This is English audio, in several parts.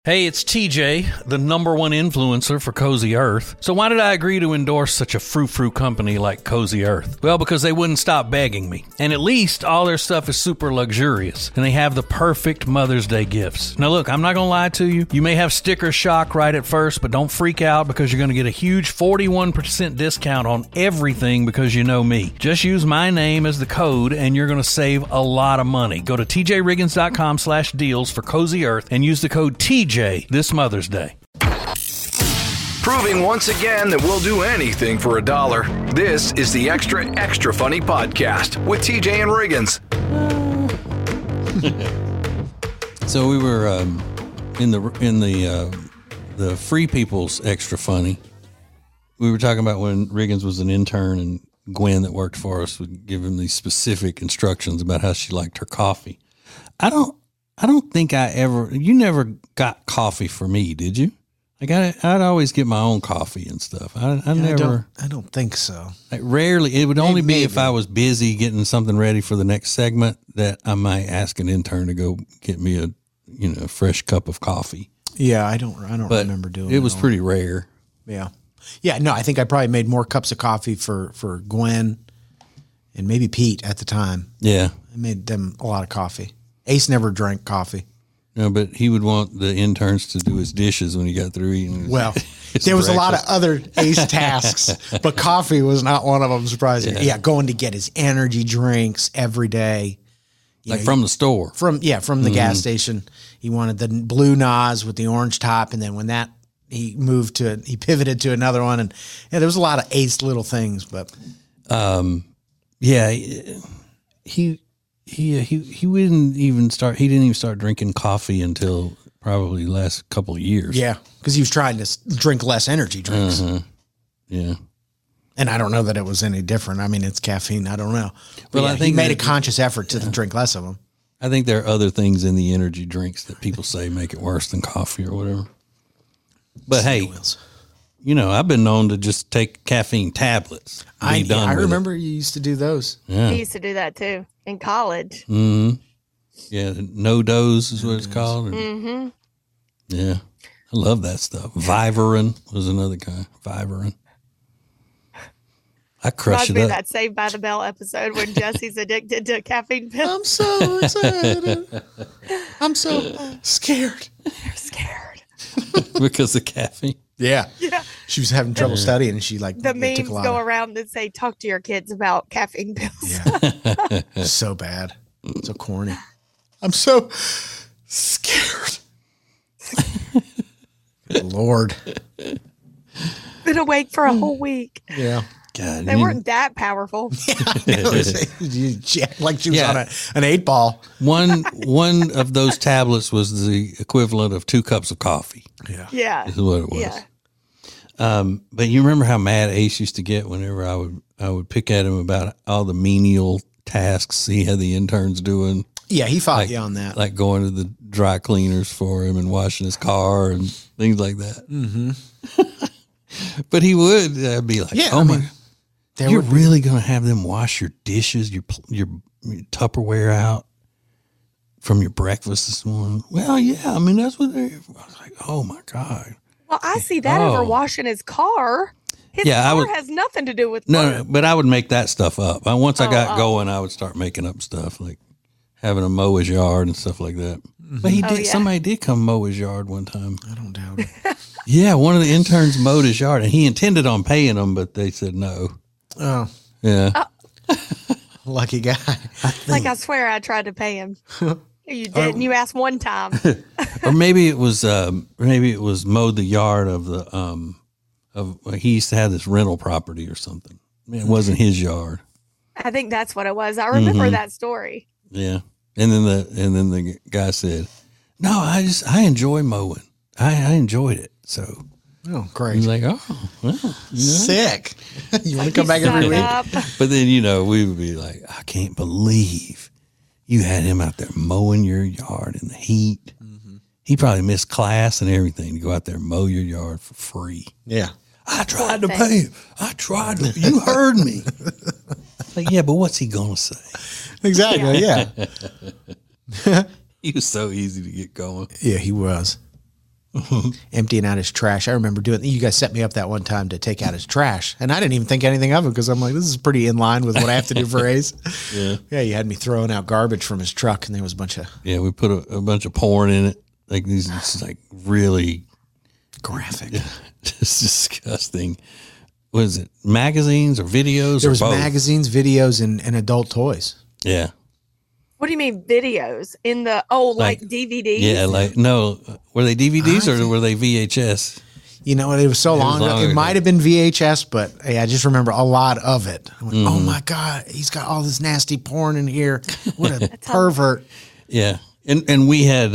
Hey, it's TJ, the number one influencer for Cozy Earth. So why did I agree to endorse such a frou-frou company like Cozy Earth? Well, because they wouldn't stop begging me. And at least all their stuff is super luxurious. And they have the perfect Mother's Day gifts. Now look, I'm not going to lie to you. You may have sticker shock right at first, but don't freak out because you're going to get a huge 41% discount on everything because you know me. Just use my name as the code and you're going to save a lot of money. Go to tjriggins.com/deals for Cozy Earth and use the code TJ this Mother's Day. Proving once again that we'll do anything for $1. This is the Extra Funny Podcast with TJ and Riggins. So we were in the Free People's Extra Funny. We were talking about when Riggins was an intern and Gwen that worked for us would give him these specific instructions about how she liked her coffee. I don't think you never got coffee for me, did you? I'd always get my own coffee and stuff. I don't think so. Rarely. It would only be if I was busy getting something ready for the next segment that I might ask an intern to go get me a fresh cup of coffee. Yeah, I don't remember doing it. It was pretty rare. Yeah. Yeah, no, I think I probably made more cups of coffee for Gwen and maybe Pete at the time. Yeah. I made them a lot of coffee. Ace never drank coffee. No, but he would want the interns to do his dishes when he got through eating. Well, there was a lot of other Ace tasks, but coffee was not one of them, surprisingly. Yeah, going to get his energy drinks every day. From the store. From the gas station. He wanted the blue Nas with the orange top, and then when he pivoted to another one, and there was a lot of Ace little things, but He didn't even start drinking coffee until probably the last couple of years. Yeah, because he was trying to drink less energy drinks. Yeah. And I don't know that it was any different. I mean, it's caffeine. I don't know. Well, I think he made a conscious effort to drink less of them. I think there are other things in the energy drinks that people say make it worse than coffee or whatever. But hey, I've been known to just take caffeine tablets. I remember you used to do those. Yeah. I used to do that too in college. Mm-hmm. Yeah, no dose is what it's called. Mm-hmm. Yeah, I love that stuff. Vivarin was another kind. Vivarin. I crush it up. That Saved by the Bell episode when Jesse's addicted to caffeine pills. I'm so excited. I'm so scared. You're scared. Because of caffeine? Yeah. She was having trouble studying, and she the memes go around that say, talk to your kids about caffeine pills. Yeah. So bad. So corny. I'm so scared. Good Lord. Been awake for a whole week. Yeah. God, they weren't that powerful. Like she was on an 8-ball. One of those tablets was the equivalent of 2 cups of coffee. Yeah. Is what it was. Yeah. But you remember how mad Ace used to get whenever I would pick at him about all the menial tasks he had the interns doing. Yeah, he fought you on that. Like going to the dry cleaners for him and washing his car and things like that. Mm-hmm. But he would be like, you're really going to have them wash your dishes, your Tupperware out from your breakfast this morning? Well, yeah, I mean, that's what they're, I was like, oh my God. Well, I see that over washing his car. His car has nothing to do with No, but I would make that stuff up. Once I got going, I would start making up stuff like having him mow his yard and stuff like that. Mm-hmm. But he did. Somebody did come mow his yard one time. I don't doubt it. Yeah, one of the interns mowed his yard, and he intended on paying them, but they said no. Oh. Yeah. Lucky guy. I swear I tried to pay him. You didn't. You asked one time. Or maybe it was mowed the yard of the he used to have this rental property or something. It wasn't his yard. I think that's what it was. I remember that story. Yeah. And then the guy said, "No, I enjoy mowing. I enjoyed it." So oh, great. He's like, oh, well, sick. You want to come back every week? But then, we would be like, I can't believe you had him out there mowing your yard in the heat. Mm-hmm. He probably missed class and everything to go out there and mow your yard for free. Yeah. I tried to pay him. You heard me. Like, yeah, but what's he going to say? Exactly. Yeah. He was so easy to get going. Yeah, he was. emptying out his trash. I remember you guys set me up that one time to take out his trash, and I didn't even think anything of it because I'm like, this is pretty in line with what I have to do for Ace. Yeah, you had me throwing out garbage from his truck, and there was a bunch of we put a bunch of porn in it, like these, like really graphic, just disgusting. What is it? Magazines or videos? There was both? magazines, videos, and adult toys. Yeah. What do you mean videos in the like DVDs? Yeah, like no, were they DVDs or were they VHS? You know, it was so long ago. It might have been VHS, but I just remember a lot of it. I went, oh my God, he's got all this nasty porn in here. What a pervert. Yeah, and we had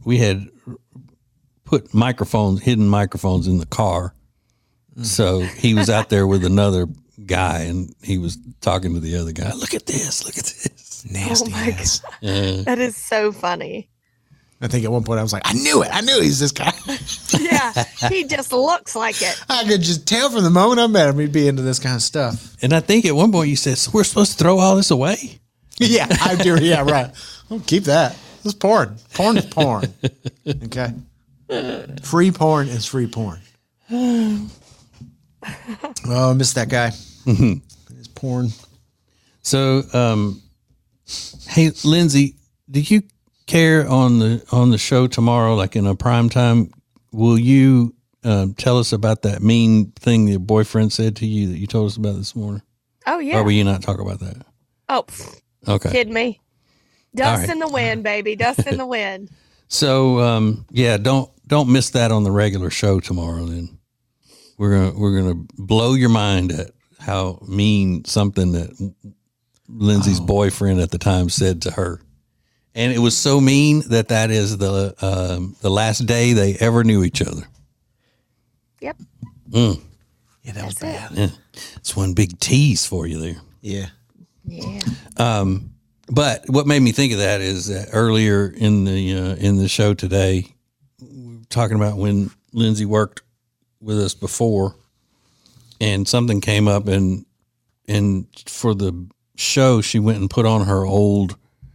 put hidden microphones in the car. So he was out there with another guy, and he was talking to the other guy. Look at this. Nasty ass. That is so funny. I think at one point I was like, I knew he's this guy. Yeah, he just looks like it. I could just tell from the moment I met him, he'd be into this kind of stuff. And I think at one point you said, so we're supposed to throw all this away? Yeah, I do. Yeah, right. I'll keep that. It's porn. Porn is porn. Okay. Free porn is free porn. Oh, I miss that guy. It's porn. So, hey, Lindsay, do you care on the show tomorrow, like in a prime time? Will you tell us about that mean thing your boyfriend said to you that you told us about this morning? Oh yeah. Or will you not talk about that? Oh, okay. Kidding me? Dust in the wind, baby. Dust in the wind. So, don't miss that on the regular show tomorrow. Then we're gonna blow your mind at how mean something that Lindsay's boyfriend at the time said to her. And it was so mean that is the last day they ever knew each other. Yep. Yeah, that was bad. Yeah. It's one big tease for you there. Yeah. Yeah. But what made me think of that is that earlier in the show today, we were talking about when Lindsay worked with us before, and something came up, and for the show, she went and put on her old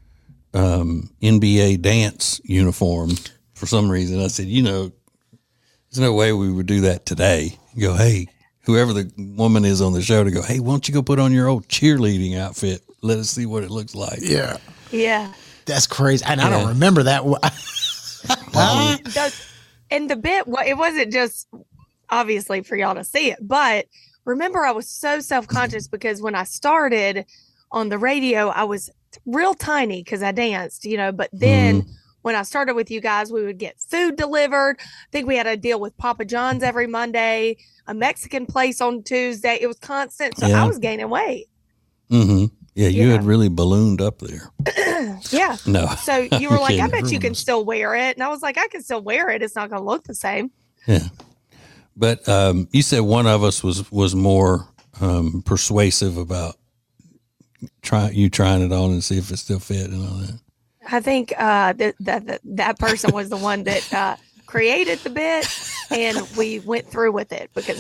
NBA dance uniform for some reason. I said, there's no way we would do that today. You go, hey, whoever the woman is on the show, to go, hey, why don't you go put on your old cheerleading outfit? Let us see what it looks like. Yeah. Yeah. That's crazy. And I don't remember that. And the bit, it wasn't just obviously for y'all to see it, but remember I was so self-conscious because when I started on the radio, I was real tiny because I danced, but then when I started with you guys, we would get food delivered. I think we had a deal with Papa John's every Monday, a Mexican place on Tuesday. It was constant. So I was gaining weight. Mm-hmm. Yeah, you had really ballooned up there. Yeah. No. So you were like, I bet you can still wear it. And I was like, I can still wear it. It's not going to look the same. Yeah. But you said one of us was more persuasive about trying it on and see if it still fit and all that. I think that person was the one that created the bit, and we went through with it because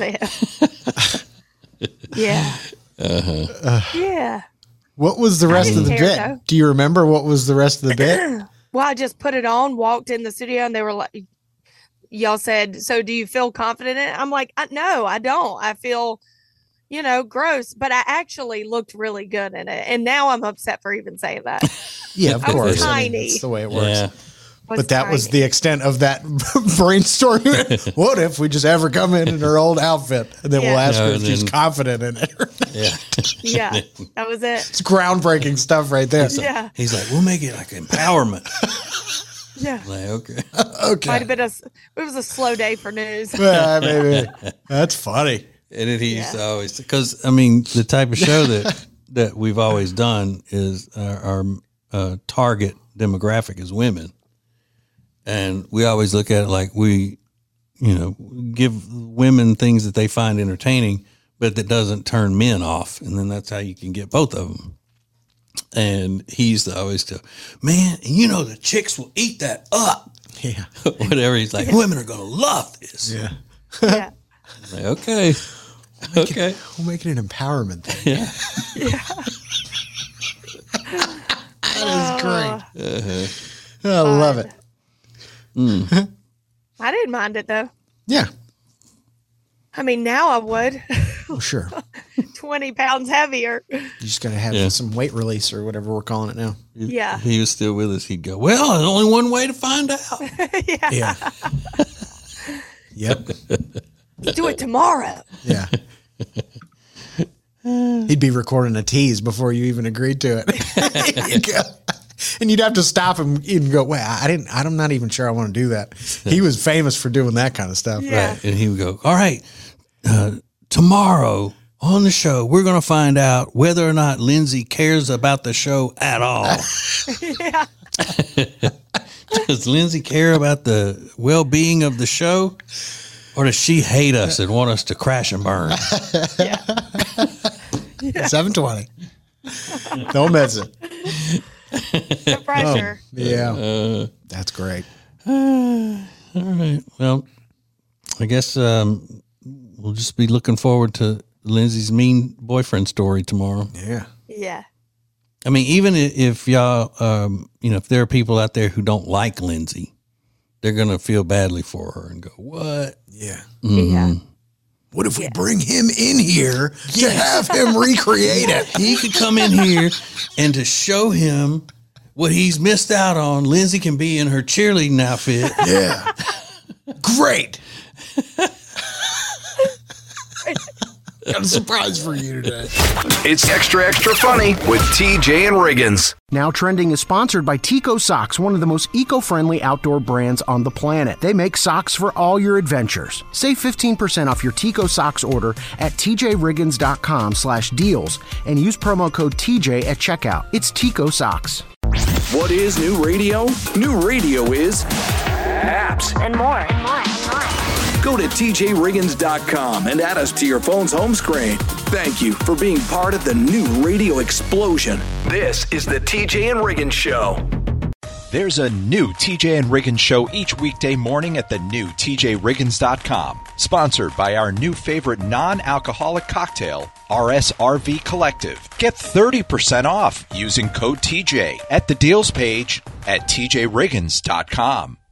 yeah. Yeah. What was the rest of the bit? Though. Do you remember what was the rest of the bit? Well, I just put it on, walked in the studio, and they were like, y'all said, so do you feel confident in it? I'm like, no, I don't. I feel, gross, but I actually looked really good in it. And now I'm upset for even saying that. Yeah, of course. Tiny. That's the way it works. Yeah. But that was the extent of that brainstorming. What if we just ever come in her old outfit and then we'll ask her if she's confident in it? Yeah, that was it. It's groundbreaking stuff right there. He's like, we'll make it like empowerment. Yeah. Like, okay. Might have been it was a slow day for news. Yeah, maybe. That's funny. And then he used to always, because the type of show that we've always done is our target demographic is women. And we always look at it like we, give women things that they find entertaining, but that doesn't turn men off. And then that's how you can get both of them. And he used to always tell, man, the chicks will eat that up. Yeah. Whatever. He's like, women are going to love this. Yeah. Yeah. Like, okay. We'll make it an empowerment thing. Yeah. That is great. I love it. I I didn't mind it though. Yeah. I mean, now I would. Well, sure. 20 pounds heavier. You just got to have some weight release or whatever we're calling it now. Yeah. If he was still with us, he'd go, well, there's only one way to find out. Yeah. Yep. Do it tomorrow. Yeah. He'd be recording a tease before you even agreed to it. And you'd have to stop him and go, wait, I'm not even sure I want to do that. He was famous for doing that kind of stuff. Yeah. Right. And he would go, all right, tomorrow on the show, we're going to find out whether or not Lindsay cares about the show at all. Yeah. Does Lindsay care about the well-being of the show? Or does she hate us and want us to crash and burn? 720. Don't miss it. The pressure. Yeah. That's great. All right. Well, I guess we'll just be looking forward to Lindsay's mean boyfriend story tomorrow. Yeah. Yeah. I mean, even if y'all, if there are people out there who don't like Lindsay, they're going to feel badly for her and go, what? Yeah. Yeah. What if we bring him in here to have him recreate it? He could come in here and to show him what he's missed out on, Lindsay can be in her cheerleading outfit. Yeah. Great. Got a surprise for you today. It's Extra Funny with TJ and Riggins. Now Trending is sponsored by Tico Socks, one of the most eco-friendly outdoor brands on the planet. They make socks for all your adventures. Save 15% off your Tico Socks order at tjriggins.com/deals and use promo code TJ at checkout. It's Tico Socks. What is new radio? New radio is apps. And more. Go to tjriggins.com and add us to your phone's home screen. Thank you for being part of the new radio explosion. This is the TJ and Riggins Show. There's a new TJ and Riggins show each weekday morning at the new tjriggins.com. Sponsored by our new favorite non-alcoholic cocktail, RSRV Collective. Get 30% off using code TJ at the deals page at tjriggins.com.